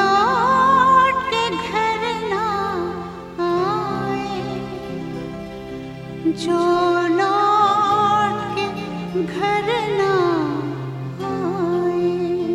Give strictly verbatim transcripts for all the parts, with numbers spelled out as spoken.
लौट के घर ना आए, जो लौट के घर ना आए।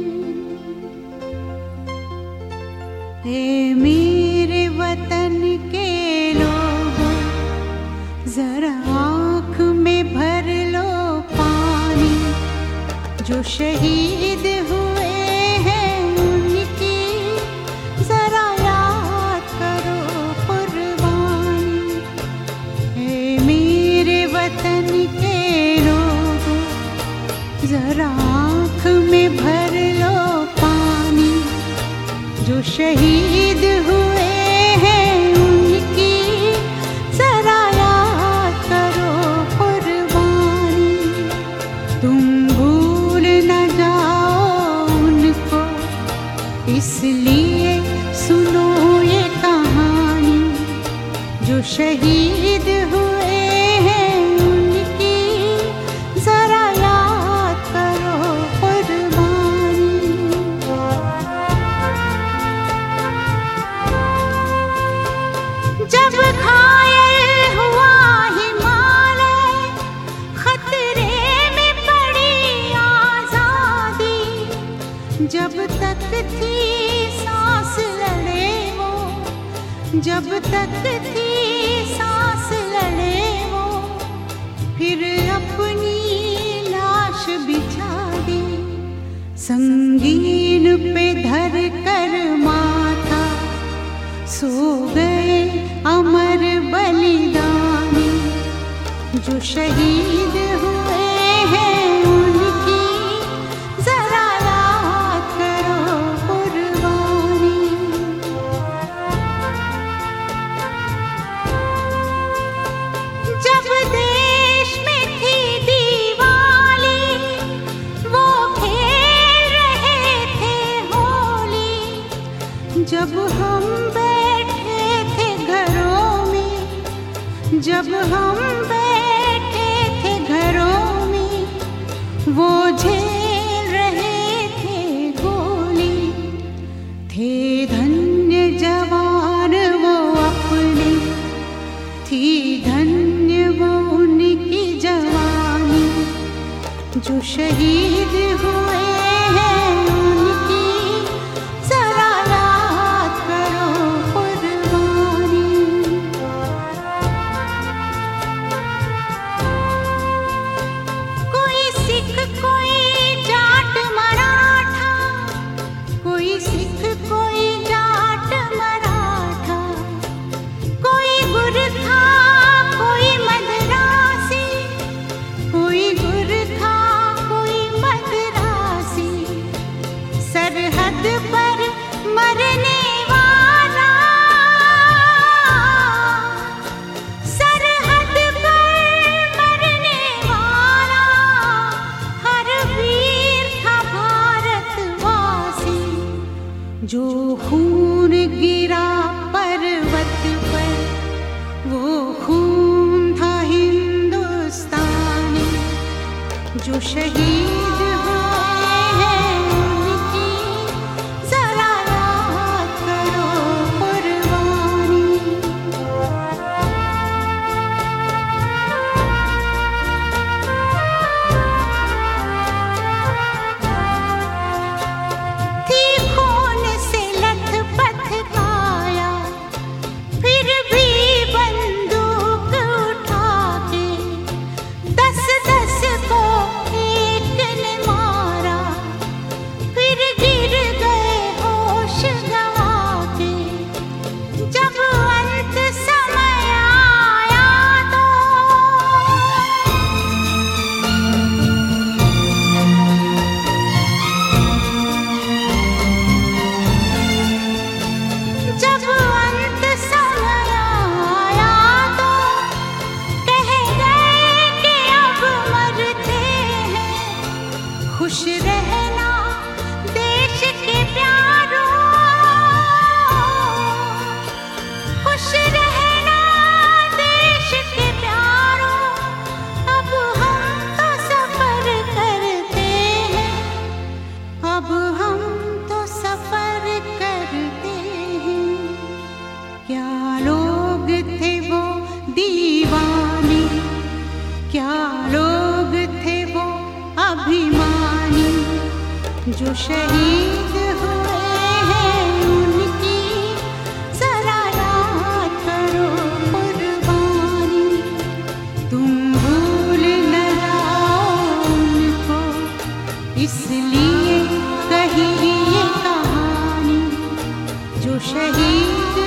ए मेरे वतन के लोगों, जरा आँख में भर लो पानी, जो शहीद हुए हैं उनकी जरा याद करो कुर्बानी। ए मेरे वतन के लोगों, जरा आँख में भर लो पानी, जो शहीद हुए हैं उनकी जरा याद करो कुर्बानी। तुम भूल न जाओ उनको, इसलिए सुनो ये कहानी, जो शहीद हुए हैं उनकी जरा याद करो कुर्बानी। जब घायल हुआ हिमालय, खतरे में पड़ी आजादी, जब तक थी सांस लड़े वो, जब तक थी सांस लड़े वो, फिर अपनी लाश बिछा दी, संगीन पे धर कर माथा, सो गए अमर बलिदानी, जो शहीद हुए हैं उनकी जरा याद करो कुर्बानी। जब देश में थी दिवाली, वो खेल रहे थे होली, जब हम बैठे थे घरों में, जब हम बैठे थे घरों में, वो झेल रहे थे गोली। थे धन्य जवान वो अपने, थी धन्य वो उनकी जवानी, जो शहीद हुए हैं उनकी जरा याद करो कुर्बानी। कोई सिख कोई जाट मराठा, कोई सिख कोई जाट मराठा, कोई गुरखा कोई मद्रासी, कोई गुरखा कोई मद्रासी, सरहद पर मरने वाला, सरहद पर मरने वाला, हर वीर था भारतवासी, जो खून गिरा पर्वत पर, वो खून था हिंदुस्तानी, जो शहीद हुए हैं उनकी जरा याद करो कुर्बानी। थी खून से लथपथ काया, फिर भी बंदूक उठा के, दस दस को एक जो शहीद हुए हैं उनकी जरा याद करो कुर्बानी। तुम भूल न जाओ उनको, इसलिए कही ये कहानी। जो शहीद